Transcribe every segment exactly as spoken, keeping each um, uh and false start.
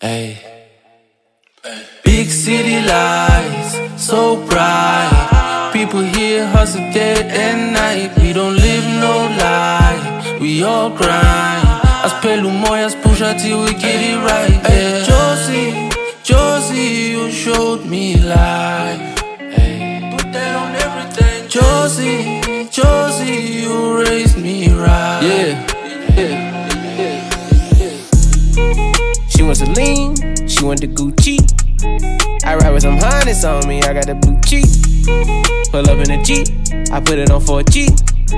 Ay. Big city lights, so bright. People here hustle day and night. We don't live no lie, we all grind. As pelo moyas push till we get it right. Yeah. Josie, Josie, you showed me life. Ay. Put that on everything. Josie, Josie, you raised me right. Yeah, yeah, yeah, yeah. She wants to lean, she want the Gucci. I ride with some harness on me, I got the blue cheek. Pull up in a Jeep, I put it on for a G.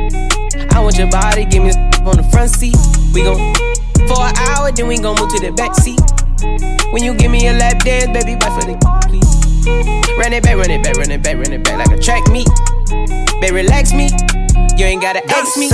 I want your body, give me a on the front seat. We gon' for an hour, then we gon' move to the back seat. When you give me a lap dance, baby, bite for the please. Run it back, run it back, run it back, run it back like a track meet. Baby, relax me, you ain't gotta ask me.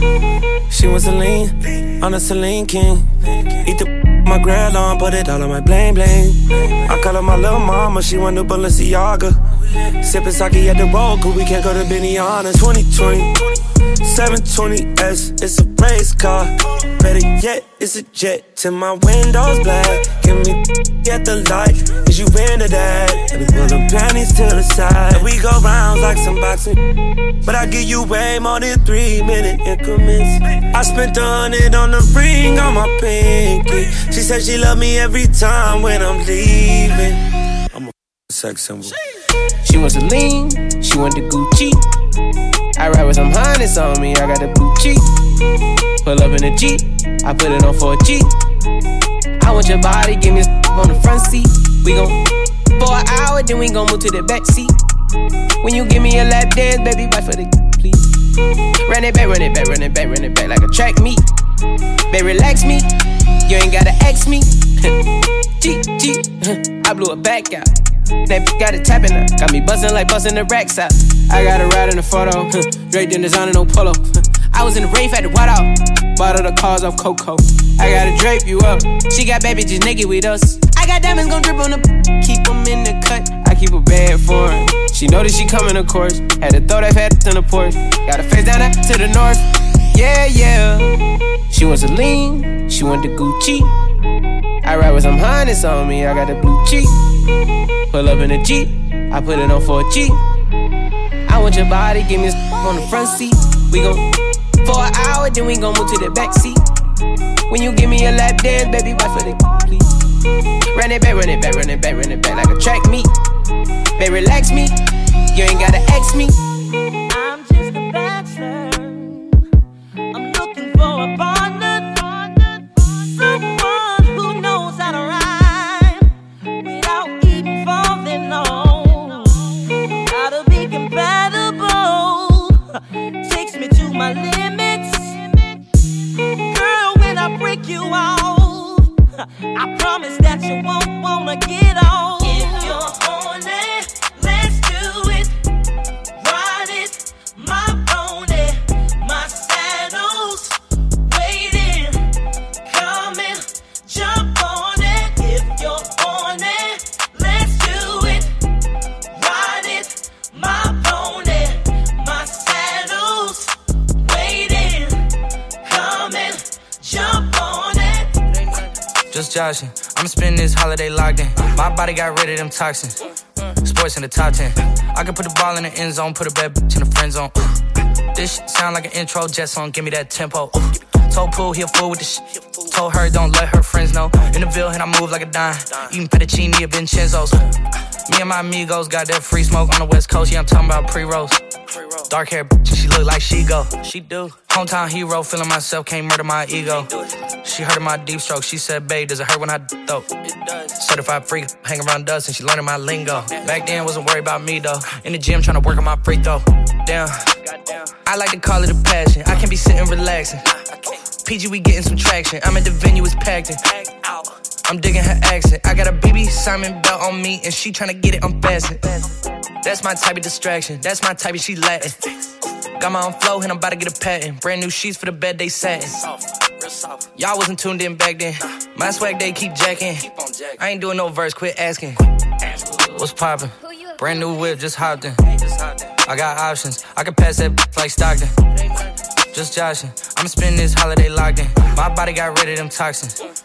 She was a lean, on a Celine King. Eat the my grill on, put it all on my bling bling. I call her my little mama, she want to Balenciaga. Sippin' sake at the road, cause we can't go to Benihana. twenty twenty, seven twenty S, it's a race car. Better yet, it's a jet till my windows black. Give me at the light, is you into that? And we pull them panties to the side. And we go rounds like some boxing, but I give you way more than three minute increments. I spent a hundred on the ring on my pinky. She said she love me every time when I'm leaving. I'm a sex symbol. She wants to lean, she want the Gucci. I ride with some harness on me, I got the blue cheek. Pull up in a Jeep, I put it on for a G. I want your body, give me a on the front seat. We gon' for an hour, then we gon' move to the back seat. When you give me a lap dance, baby, bite for the please. Run it back, run it back, run it back, run it back like a track meet. Baby, relax me, you ain't gotta ask me. G, G, I blew it back out. That bitch got it tapping up, got me bustin' like bustin' the racks out. I got a ride in the photo, Drake didn't design no polo. I was in the rave at the White Out, bought all the cars off Coco. I gotta drape you up, she got bad bitches naked with us. I got diamonds gon' drip on the keep them in the cut. I keep a bad for her, she know that she coming of course. Had to throw that fat in the porch, got her face down there to the north. Yeah, yeah. She wants to lean, she want the Gucci. I ride with some harness on me, I got the blue cheek. Pull up in a Jeep, I put it on for a G. I want your body, give me a on the front seat. We gon' for an hour, then we gon' move to the back seat. When you give me a lap dance, baby, bite for the please. Run it back, run it back, run it back, run it back like a track meet. Baby, relax me, you ain't gotta ask me. I'm just a bachelor, I'm looking for a partner, someone who knows how to ride without even falling on. Gotta be compatible, takes me to my limits. Girl, when I break you off, I promise that you won't wanna get off. If you're horny, let's do it. Ride it, my pony, my saddle's waiting. Come and jump on it. If you're horny, let's do it. Ride it, my pony, my saddle's waiting. Come and jump on it. Just joshing, I'ma spend this holiday locked in. My body got rid of them toxins. Sports in the top ten. I can put the ball in the end zone, put a bad bitch in the friend zone. This shit sound like an intro jet song, give me that tempo. Told Pooh he a fool with the shit. Told her don't let her friends know. In the Ville and I move like a dime. Eating fettuccine at Vincenzo's. Me and my amigos got that free smoke on the West Coast. Yeah, I'm talking about pre-rolls. Dark hair bitch, she look like she go. She do. Hometown hero, feeling myself, can't murder my ego. She heard of my deep stroke, she said, babe, does it hurt when I though? It does. Certified freak, hang around dust, and she learning my lingo. Back then, wasn't worried about me though. In the gym, trying to work on my free throw. Damn. I like to call it a passion. I can be sitting relaxing. P G, we getting some traction. I'm at the venue, it's packed in. I'm digging her accent. I got a B B Simon belt on me, and she tryna get it unfastened. That's my type of distraction. That's my type of she Latin. Got my own flow, and I'm about to get a patent. Brand new sheets for the bed, they satin. Y'all wasn't tuned in back then. My swag, they keep jacking. I ain't doing no verse, quit asking. What's poppin'? Brand new whip, just hopped in. I got options. I can pass that like Stockton. Just joshing. I'ma spend this holiday locked in. My body got rid of them toxins.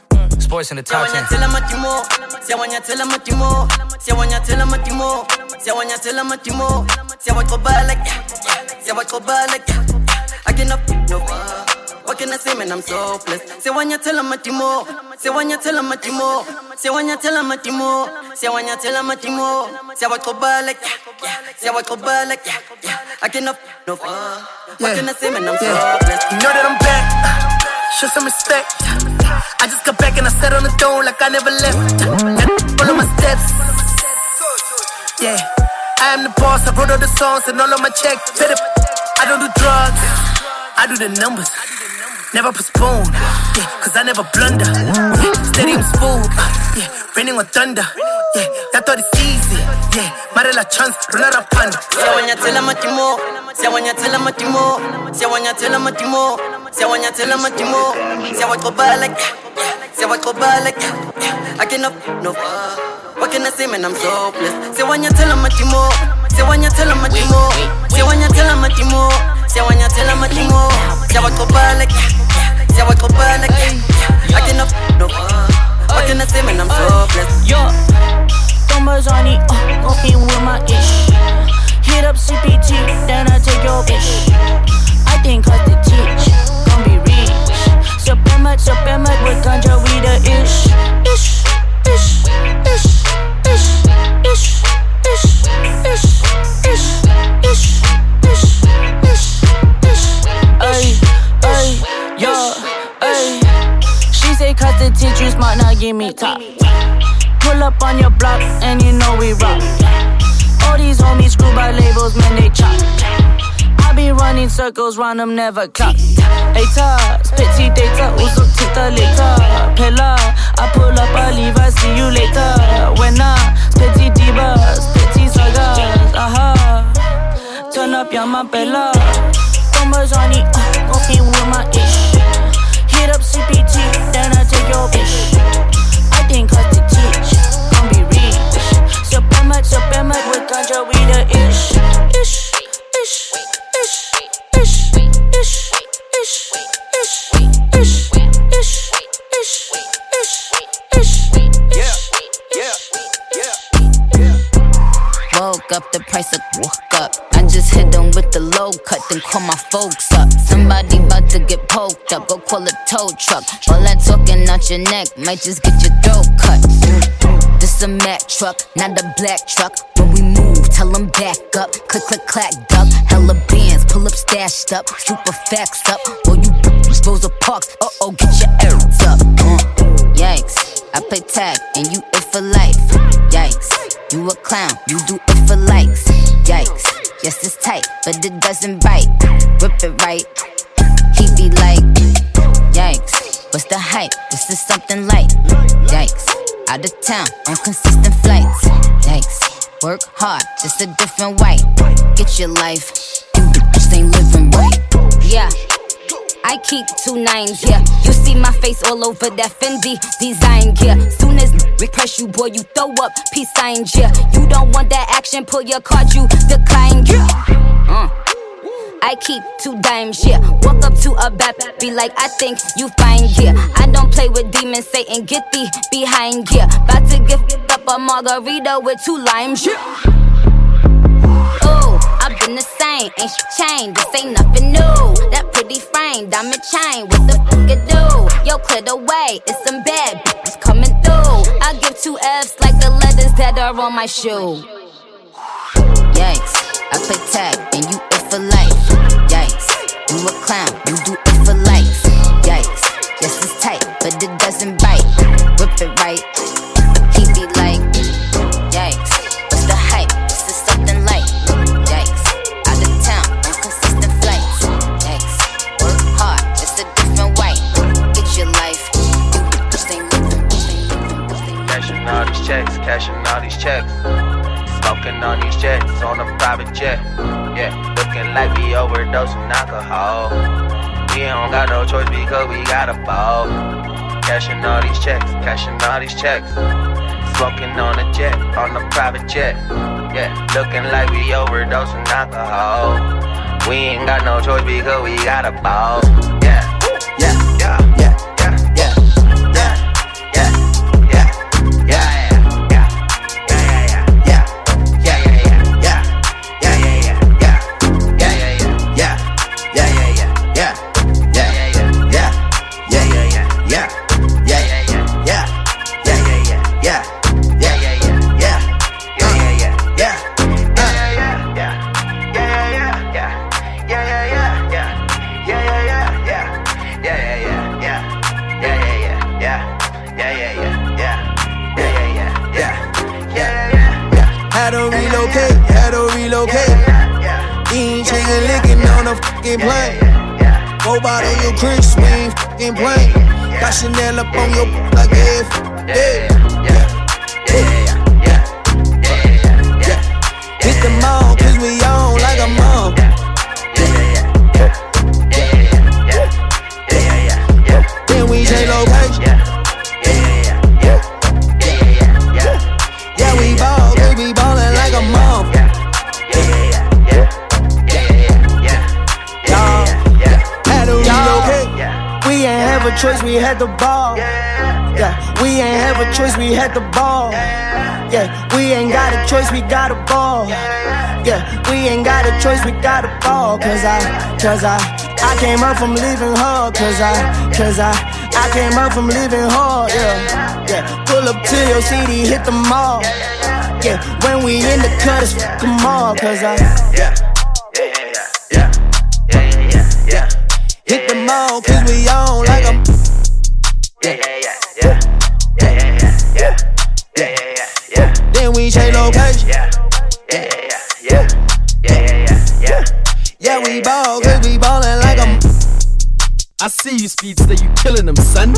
sports in the top ten. Siawanyatela matimo, siawanyatela matimo, siawanyatela matimo, siawakobala, siawakobala. I cannot no far. What can I say, man? I'm so blessed. Siawanyatela matimo, siawanyatela matimo, siawanyatela matimo, siawanyatela matimo, siawakobala, siawakobala. I cannot no far. What can I say, man? I'm so blessed. You know that I'm back. Show some respect. I just got back and I sat on the throne like I never left. Follow my steps. Yeah, I am the boss. I wrote all the songs and all of my checks. I don't do drugs. I do the numbers. Never postpone. Yeah, cause I never blunder. Yeah, steady and smooth. Yeah, raining on thunder. Yeah, that thought it's easy. Yeah, Marilla chance, Runara Panda. Siawanyatela matimo, siawanyatela matimo, siawanyatela matimo, siawanyatela matimo, siawakobala, siawakobala. I cannot no far. What can I say, man? I'm so blessed. Siawanyatela matimo, siawanyatela matimo, siawanyatela matimo, siawanyatela matimo, siawakobala, siawakobala. I cannot no far. What can I say, man? I'm so blessed. Yo, numbers on it, uh, walking with my ish. Hit up C P T, then I take your bitch. I think cause the teach, gon' be rich. Supreme, supreme, with ganja, we the ish. Ish, ish, ish, ish, ish, ish, ish, ish, ish, ish, ish, ish. Ay, ay, yo, ay. She say cause the teach you smart, now give me top. Pull up on your block and you know we rock. All these homies screw by labels, man, they chop. I be running circles, round them, never clock. Hater, petit data, also tita later. Pella, I pull up, I leave, I see you later. When I, petit divas, petit sagas, aha. Turn up, yeah, my Bella. Numbers on it, uh, walking with my ish. Hit up C P T, then I take your bitch. I think cause the teach, gon' be rich. Supreme, supreme, with ganja, we the ish. Ish, ish, ish, ish, ish, ish, ish, ish, ish, ish, ish, ish. Yeah, yeah, yeah, yeah. Woke up, the price of woke up. I just hit them with the low cut, then call my folks up. Somebody about to get poked up, go call a tow truck. All that talking out your neck might just get your throat cut. This a Mack truck, not a black truck. When we move, tell them back up. Click, click, clack, duck. Hella bands, pull up, stashed up. Super facts up. Or you Rosa Parks, uh oh, get your errands up. Uh, yikes, I play tag and you it for life. Yikes, you a clown, you do it for likes. Yikes, yes it's tight, but it doesn't bite. Rip it right, he be like, yikes, what's the hype? This is something light. Yikes, out of town on consistent flights. Yikes, work hard, just a different white. Get your life, you just ain't living right. Yeah, I keep two nines here. You see my face all over that Fendi design gear. Soon as we press you, boy, you throw up peace signs, yeah. You don't want that action, pull your card, you decline, yeah. Uh. I keep two dimes, yeah. Walk up to a bap, be like, I think you fine, yeah. I don't play with demons, Satan, get thee behind, yeah. About to gift up a margarita with two limes, yeah. Ooh, I've been the same, ain't shit changed, this ain't nothing new. That pretty frame, diamond chain, what the fuck it do? Yo, clear the way, it's some bad bitches coming through. I give two F's like the letters that are on my shoe. Yikes, I play tag and you it for life. Yikes, you a clown, you do it for likes. Yikes, yes it's tight, but it doesn't bite. Whip it right, he be like, yikes, what's the hype? This is something light. Yikes, out of town on consistent flights. Yikes, work hard, just a different white. Get your life, you just ain't living. Cashing all these checks, cashing all these checks. Smoking on these jets, on a private jet. Yeah, looking like we overdosing alcohol. We don't got no choice because we gotta ball. Cashing all these checks, cashing all these checks. Smoking on a jet, on a private jet. Yeah, looking like we overdosing alcohol. We ain't got no choice because we gotta ball. Yeah, yeah, yeah, yeah, yeah, yeah, yeah, yeah, Had to relocate, had to relocate. Eating chicken licking on a fucking plane. Go bottle your Chris, we ain't fucking playing. Got Chanel up on your like if, yeah, yeah, yeah, yeah, yeah. Hit the mall, cause we on like a mom. Then we change location. Yeah, we ball, cause we ballin' like a mom. We ain't have a choice, we had the ball. Yeah, we ain't have a choice, we had the ball. Yeah, we ain't got a choice, we got a ball. Yeah, we ain't got a choice, we got a ball. Cause I, cause I, I came up from leaving her. Cause I, cause I, I came up from leaving her. Yeah, yeah. Pull up to your C D, hit the mall. Yeah, when we in the cut, it's fuck them all. Cause I, yeah, yeah, yeah, yeah, yeah, yeah. Hit the mall, cause we on like a. Yeah, yeah, yeah, yeah, yeah, yeah, yeah, yeah, yeah. Then we change location. Yeah, yeah, yeah, yeah, yeah, yeah, yeah. Yeah, we ball, cause we ballin' like a. I see you, Speedster, you killing them, son.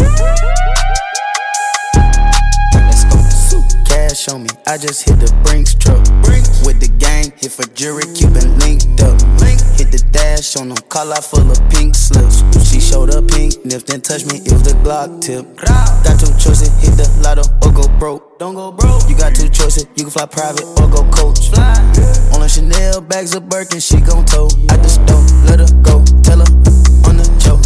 Let's go. Cash on me, I just hit the Brinks truck. With the gang, hit for jury, Cuban linked up. Hit the dash on them, call out full of pink slips. She showed up pink, nipped and touched me, it was the Glock tip. Got two choices, hit the lotto or go broke. Don't go broke. You got two choices, you can fly private or go coach. On the Chanel bags of Birkin, she gon' tow. At the store, let her go, tell her on the choke.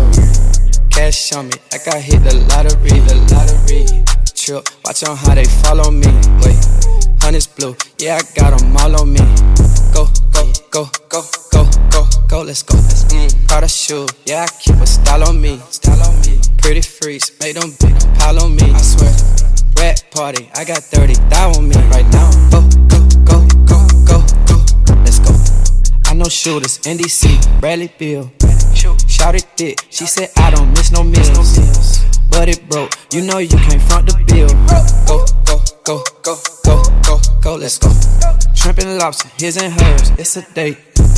Cash on me, like I hit the lottery, the lottery. Chill, watch on how they follow me. Wait, honey's blue, yeah, I got them all on me. Go, go, go, go, go, go, go, let's go. Mm, Prada shoe, yeah, I keep a style on me. Style on me. Pretty freaks, make them big pile on me. I swear, red party, I got thirty thousand on me right now. Go, go, go, go, go, go, let's go. I know shooters, N D C, Bradley Bill. Shouted it, she said I don't miss no meals. But it broke, you know you can't front the bill. Go, go, go, go, go, go, go, let's go. Shrimp and lobster, his and hers, it's a date.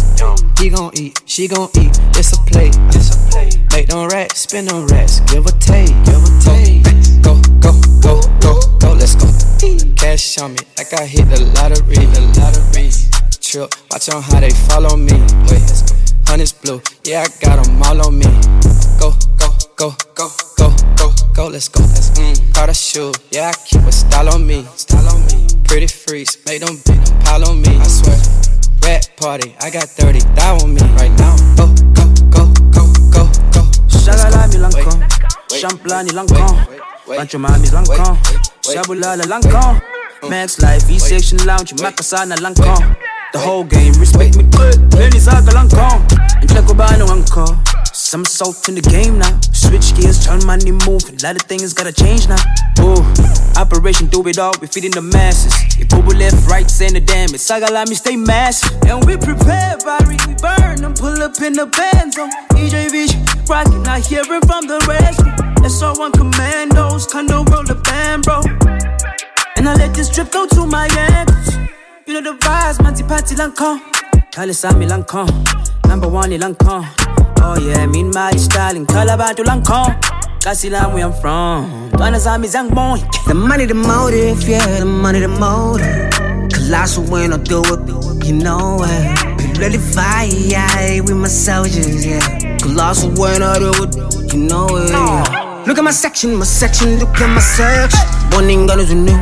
He gon' eat, she gon' eat, it's a plate. Make them racks, spin them racks, give a take, give a take. Go, go, go, go, go, let's go. Cash on me, like I hit the lottery, the lottery. Trip, watch on how they follow me. Wait, let's go. Honey's blue, yeah, I got them all on me. Go, go, go, go, go, go, go, let's go. Mm, Prada shoe, yeah, I keep a style on me. Style on me. Pretty freaks, make them big pile on me. I swear, red party, I got thirty thousand on me right now. Go, go, go, go, go, go. Shagala mi lankon, Champlani lankon, Pancho Mami's lankon, Shabulala lankon, Max Life, E-Section Lounge, Makasana lankon. The whole game, respect me good. Lenny Zaga lankon, and Chakobano lankon. Some salt in the game now. Switch gears, turn money move. A lot of things gotta change now. Ooh, Operation do it all, we feeding the masses. If Bobo left, right, saying the damage. Saga let me stay massive. And we prepare, body, we burn them. Pull up in the band zone. E J Vision, rockin', not hearing from the rescue. S R one commandos, condo roll the band, bro. And I let this drip go to my ankles. You know the vibes, Manti Panti Lancome. Kalisami Lancome, number one Lancome. Oh yeah, mean my styling, Calabantu Lancome. Kasilam where I'm from, Ganazami Zangboy. The money, the motive, yeah, the money, the motive. Colossal when I do it, you know it. Be ready fire, yeah, with my soldiers, yeah. Colossal when I do it, you know it, yeah. Look at my section, my section, look at my section. One thing gonna do new,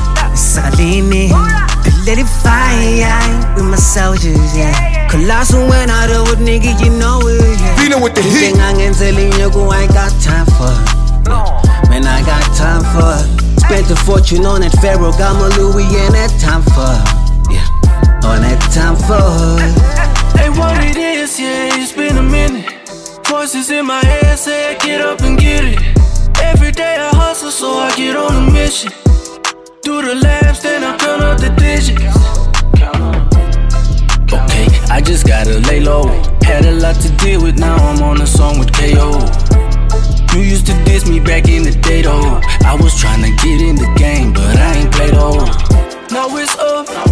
Salini. Let it fire with my soldiers, yeah. Colossal when I do it, nigga, you know it, yeah. Feeling with the heat. I ain't telling you, I ain't got time for it. Man, I got time for it. Spent a fortune on that Pharaoh, got my Louis and that time for it. Yeah, on that time for it. Hey, what it is, yeah, it's been a minute. Voices in my head say, get up and get it. Every day I hustle, so I get on a mission. Do the laps, then I count up the digits. Okay, I just gotta lay low. Had a lot to deal with, now I'm on a song with K O. You used to diss me back in the day though. I was tryna get in the game, but I ain't played old. Now it's up,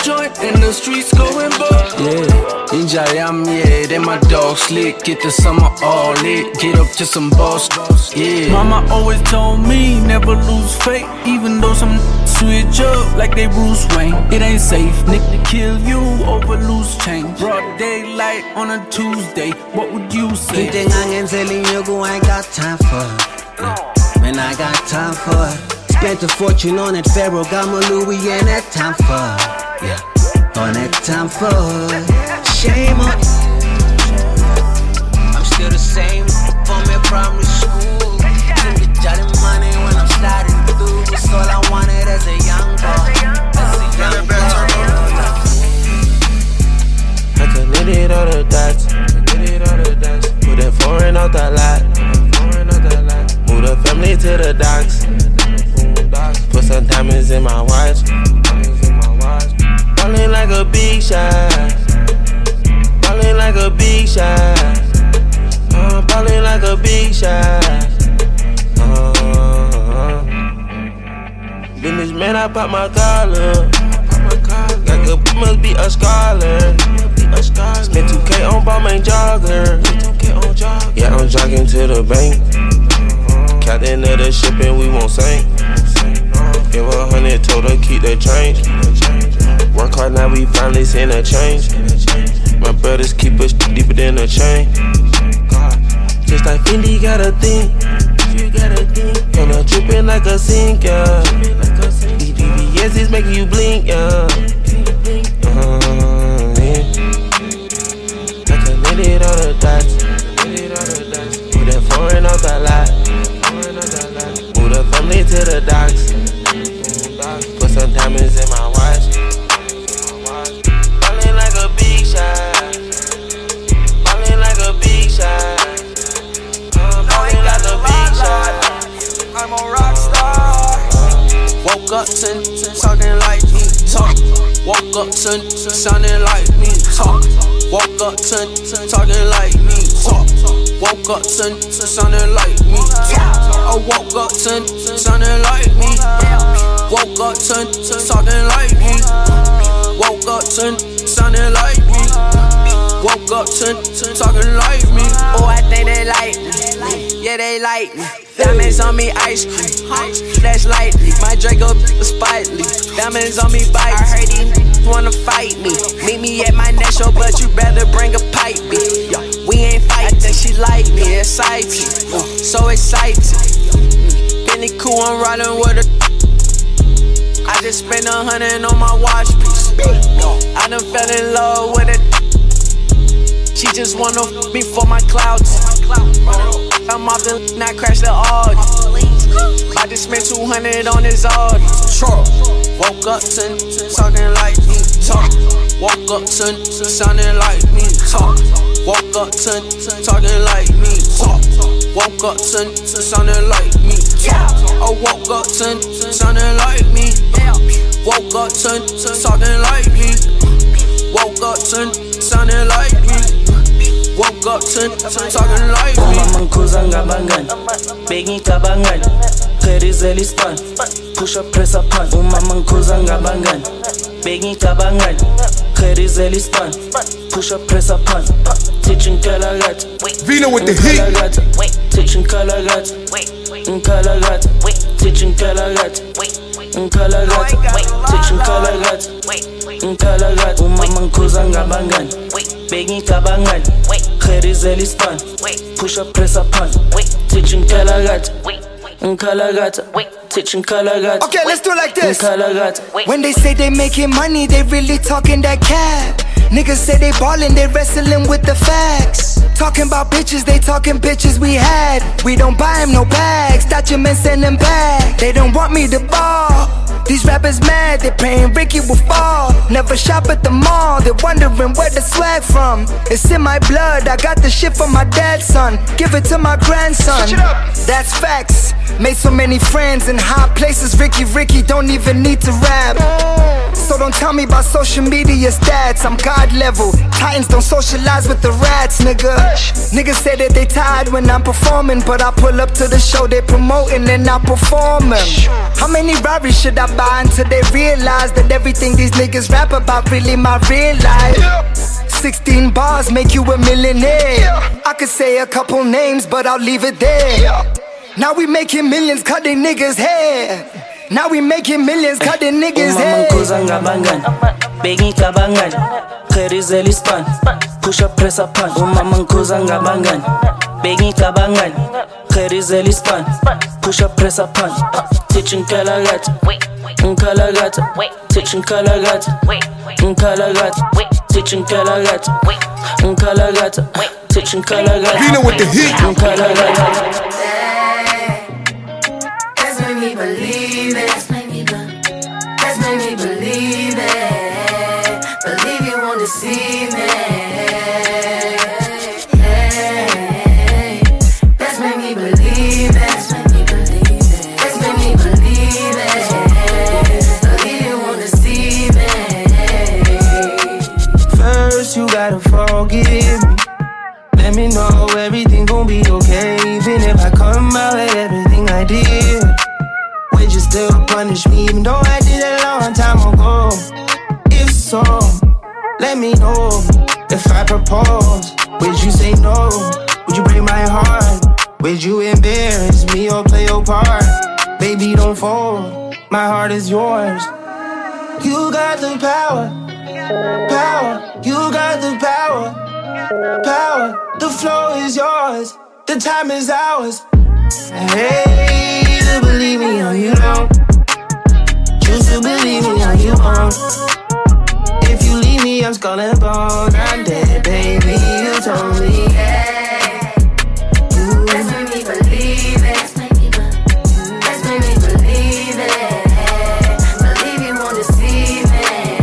joint and the streets going buck. Yeah, Ninja Yam, yeah, they my dog slick. Get the summer all lit, get up to some boss, yeah. Mama always told me never lose faith, even though some switch up like they Bruce Wayne. It ain't safe, nigga, kill you over loose change. Broad daylight on a Tuesday, what would you say? Anything I ain't telling you, go, I ain't got time for it. Yeah. Man, I got time for it. Spent a fortune on that Pharaoh, got my Louis, ain't that time for it. Yeah, on that time for it. Shame on you. I'm still the same from in primary school. Didn't get jolly money when I'm sliding through. That's all I wanted as a young boy. As a young boy. I can knit it all the dots, knit it all the dots. Put that foreign out that lot, foreign out that lot. Move the family to the docks. Put some diamonds in my watch, ballin' like a big shot, ballin' like a big shot, uh, ballin' like a big shot. Uh, Business man, I pop my collar, like a must be a scholar. Spent two K on Balmain jogger, yeah, I'm jogging to the bank. Captain of the ship and we won't sink. Give her a hundred, told her keep the change. Work hard, now we finally seen a change. My brothers keep us deeper than a chain. Just like Fendi got a thing, you got a thing. And I'm drippin' like a sinker. These D V S is making you blink, yeah. Uh, yeah. I can knit it all the dots, put that foreign out that lot. Move the family to the docks. Put some diamonds in my watch. Ballin' like a big shot. Ballin' like a big shot. Ballin' like a big shot. I'm a rock star. Woke up to talking like me talk. Woke up to sounding like me talk. Woke up to talking like me talk. Woke up to sounding like me talk. I woke up to sounding like me. Woke up to talking like me. Woke up to sounding like me. Woke up to talking like me. Oh, I think they like me. Yeah, they like me. Diamonds on me, ice cream. That's lightly. My Draco is spitely. Diamonds on me, bite. I heard these wanna fight me. Meet me at my next show, but you better bring a pipe, bitch. We ain't fighting. I think she like me, excited. So excited. Penny cool, I'm riding with her. I just spent a hundred on my watch piece. I done fell in love with it. She just wanna f me for my clouds. I'm off the now crash the Audi. I just spent two hundred on this Audi. Woke up to talking like me talk. Woke up to sounding like me talk. Woke up to talking like me talk. Woke up to sounding like me talk. I woke up to sounding like me. Woke up to talking like me. Woke up to sounding like me. Woke up to talking like me. Mama ngikhuza ngabangani, bengicabangani, Gerizeli span, push up press up pan. Umama ngikhuza ngabangani, bengicabangani, Gerizeli span, push up press up pan. Teaching Kalagat, Vino with the heat. Teaching Kalagat, Kalagat, teaching Kalagat, Kalagat, teaching Kalagat, Kalagat. Umama ngikhuza ngabangani, bengicabangani, Gerizeli span, push up press up pan. Teaching Kalagat, Kalagat, teaching Kalagat. Okay, let's do it like this. Kalagat. When they say they making money, they really talking that cap. Niggas say they ballin', they wrestling with the facts. Talking about bitches, they talking bitches we had. We don't buy them no bags, documents send them back. They don't want me to ball. These rappers mad, they praying Ricky will fall. Never shop at the mall, they're wondering where the swag from. It's in my blood, I got the shit from my dad's son. Give it to my grandson. That's facts. Made so many friends in high places. Ricky, Ricky don't even need to rap. So don't tell me about social media stats. I'm God level. Titans don't socialize with the rats, nigga. Niggas say that they tired when I'm performing, but I pull up to the show they promoting and I perform them. How many Rarries should I by until they realize that everything these niggas rap about really my real life. Sixteen bars make you a millionaire. I could say a couple names, but I'll leave it there. Now we making millions, cut they niggas' hair. Now we making millions, cut they niggas' hair. Begging kabangan, Kerizeli span, push up press up pan. Umama nkuza ngabangan, begging kabangan, Kerizeli span, push up press up pan. Teaching kalagata, unkalagata, teaching kalagata, unkalagata, teaching kalagata, unkalagata, teaching kalagata. You know what the hit? Unkalagata. Let's make me believe it. Let's make me believe. Let's make me believe it. Believe you won't deceive me. Hey, let's make me believe it. Let's make me believe it. Let's make me believe it. Believe you won't deceive me. First you gotta forgive me. Let me know everything gon' be okay. Even if I come out with everything I did, would you still punish me even though I did it a long time ago? If so, let me know. If I propose, would you say no? Would you break my heart? Would you embarrass me or play your part? Baby, don't fold, my heart is yours. You got the power, power. You got the power, power. The flow is yours, the time is ours. Hey, you believe me or you don't. Choose to believe me or you won't. If you leave me, I'm skull and bone. I'm dead, baby, you told me. Hey, let's make me believe it. Let's make me believe. Let's make me believe it. Believe you won't deceive me.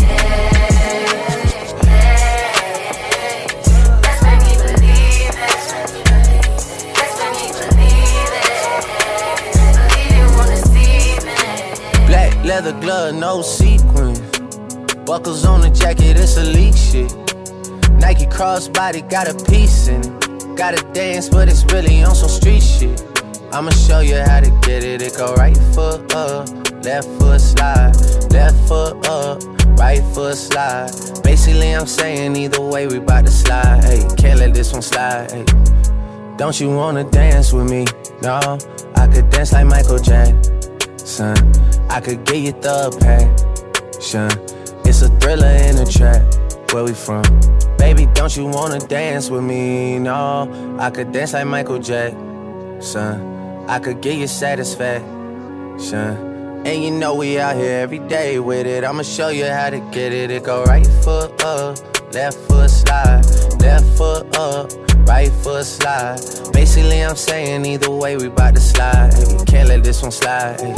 Hey, let's make me believe it. Let's make me believe. Let's make me believe it. Believe you won't deceive me. Black leather glove, no sequins. Buckles on the jacket, it's elite shit. Nike crossbody got a piece in it. Gotta dance, but it's really on some street shit. I'ma show you how to get it. It go right foot up, left foot slide, left foot up, right foot slide. Basically, I'm saying either way, we bout to slide. Hey, can't let this one slide. Hey. Don't you wanna dance with me? No, I could dance like Michael Jackson. I could get you the passion. It's a thriller in the trap. Where we from? Baby, don't you wanna dance with me? No, I could dance like Michael Jackson. I could give you satisfaction. And you know we out here every day with it. I'ma show you how to get it. It go right foot up, left foot slide, left foot up, right foot slide. Basically, I'm saying either way, we bout to slide. Hey, can't let this one slide. Hey.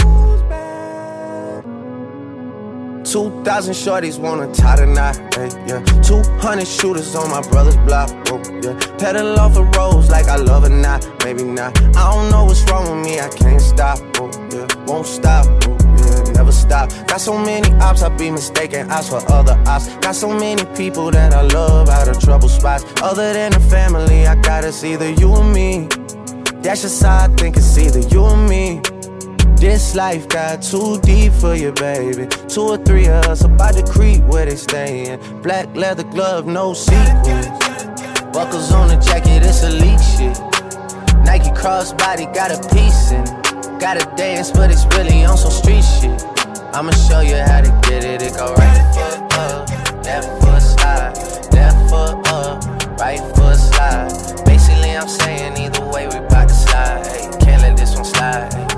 Two thousand shorties wanna tie the knot, hey, yeah. Two hundred shooters on my brother's block, oh, yeah. Pedal off the roads like I love it, not, maybe not. I don't know what's wrong with me, I can't stop, oh, yeah. Won't stop, oh, yeah, never stop. Got so many ops, I be mistaken ops for other ops. Got so many people that I love out of trouble spots. Other than the family, I got it's either you or me. That's just how I think it's either you or me. This life got too deep for you, baby. Two or three of us about to creep where they stayin'. Black leather glove, no sequins. Buckles on the jacket, it's elite shit. Nike crossbody got a piece in it. Gotta dance, but it's really on some street shit. I'ma show you how to get it. It go right foot up, left foot slide, left foot up, right foot slide. Basically, I'm saying either way, we bout to slide. Hey, can't let this one slide. Hey.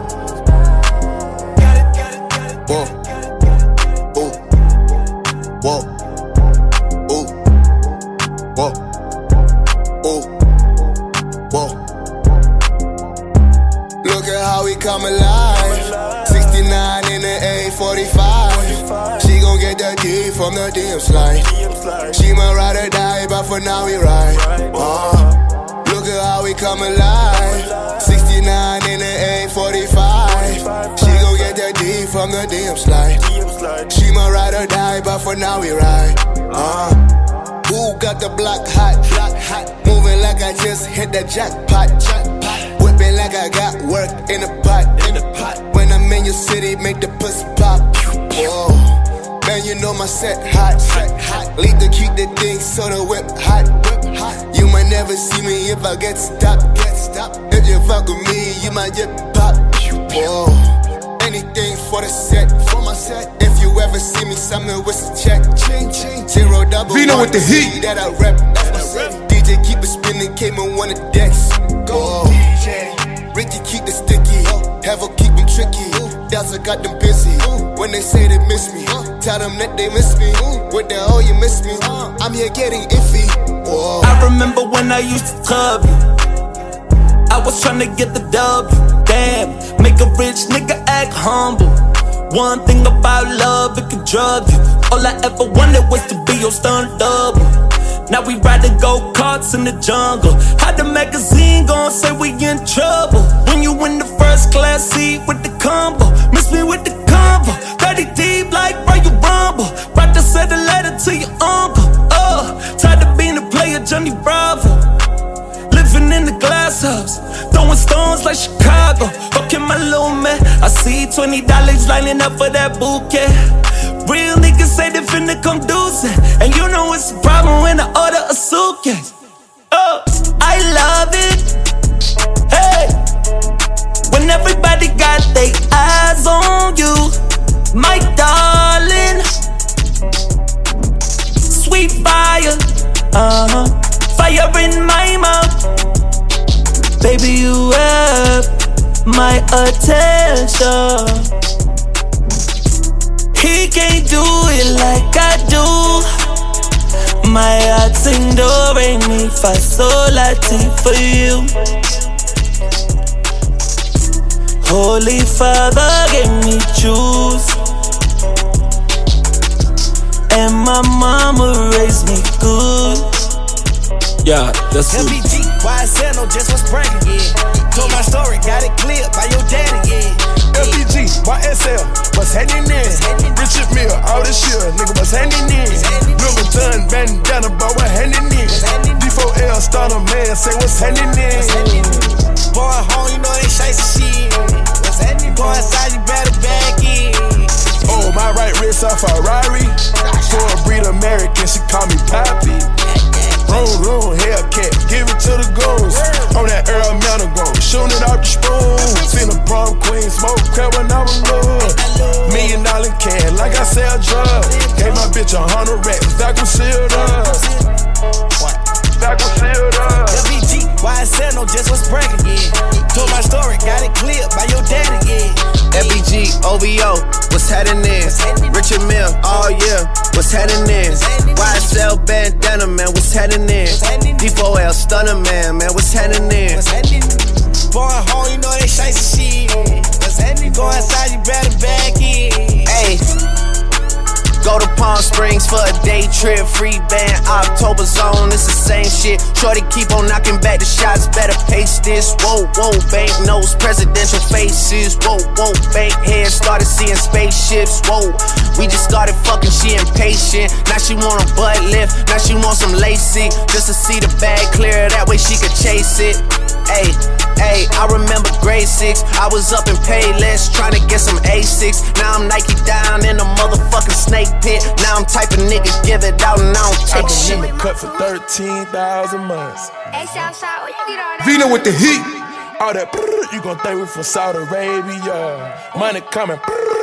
Whoa, ooh, whoa, ooh, whoa, ooh, whoa. Look at how we come alive. sixty-nine in the A forty-five. She gon' get that D from the D M slide. She might ride or die, but for now we ride. Uh, look at how we come alive. sixty-nine in the A forty-five. She gon' get that D from the D M slide. She might ride or die, but for now we ride. Uh, who got the block hot? Moving like I just hit the jackpot. Whipping like I got work in the pot. When I'm in your city, make the pussy pop. know my set hot. Lead to keep the thing so the whip hot. You might never see me if I get stopped. If you fuck with me, you might get popped. Whoa. Anything for the set, for my set. If you ever see me, something with a check. Zero double Vino with the heat that I rep. D J keep it spinning, came on one of the decks. Go D J. Ricky keep the sticky, have her keep them tricky. Dazzle got them busy. When they say they miss me, tell them that they miss me. What the hell you miss me? I'm here getting iffy. Whoa. I remember when I used to club you. I was tryna get the W. Damn, make a rich nigga act humble. One thing about love, it can drug you. All I ever wanted was to be your stunt double. Now we riding go-karts in the jungle. How the magazine gon' say we in trouble? When you in the first class seat with the combo. Miss me with the combo. thirty deep like Royal Rumble. About to send a letter to your uncle. Oh, tired of being a player, Johnny Bravo. Living in the glass house, throwing stones like Chicago. Okay, my little man, I see twenty dollars lining up for that bouquet. Real niggas say they finna come deucing, and you know it's a problem when I order a suitcase. Oh, I love it. Hey, when everybody got their eyes on you, my darling. Sweet fire, uh-huh. Fire in my mouth. Baby, you have my attention. He can't do it like I do. My heart's in do, re, mi, fa, sol, la, ti for you. Holy Father gave me juice, and my mama raised me good. Yeah, that's it. M B G, Y S L, no just was bragging, yeah. Told my story, got it clear by your daddy, yeah. M B G, Y S L, what's happening in? Richard Mill, all this shit, nigga, what's happening in? Louis Vuitton, bandana, but what's happening in? D four L, starter man, say what's happening in? Boy, home, you know they shite shit. What's happening? Go inside, you better back in. Oh, my right wrist a Ferrari. For a breed American, she call me Pappy. Room, room, Hellcat, give it to the goons. On that Earl Mountain Grove, shooting it off the spoon. Seen a prom queen, smoke crap when I was little. Million dollar can, like I sell drugs. Gave my bitch a hundred racks, that was sealed up. That was sealed up. M B G, Y S L, no just was bragging, yeah. Told my story, got it clear by your daddy, yeah. F B G, O V O, what's happening? Richard Mill, all year, what's happening? Y S L bandana, man, what's happening? D four L stunner, man, man, what's happening? Boy, home, you know they shite shit. What's happening? Go inside, you better back in. Hey. Go to Palm Springs for a day trip, free band, October zone, it's the same shit. Shorty keep on knocking back the shots, better pace this. Whoa, whoa, bank notes, presidential faces. Whoa, whoa, bank head, started seeing spaceships. Whoa, we just started fucking, she impatient. Now she want a butt lift, now she want some lacy. Just to see the bag clear, that way she could chase it. Ayy, ayy, I remember grade six, I was up in Payless, trying to get some A six. Now I'm Nike down in a motherfucking snake pit. Now I'm type of nigga, give it out and I don't take shit. Cut for thirteen thousand months. Hey, Southside, where you get all that? Vino with the heat. All that brrr, you gon' think we from Saudi Arabia. Money coming brrr,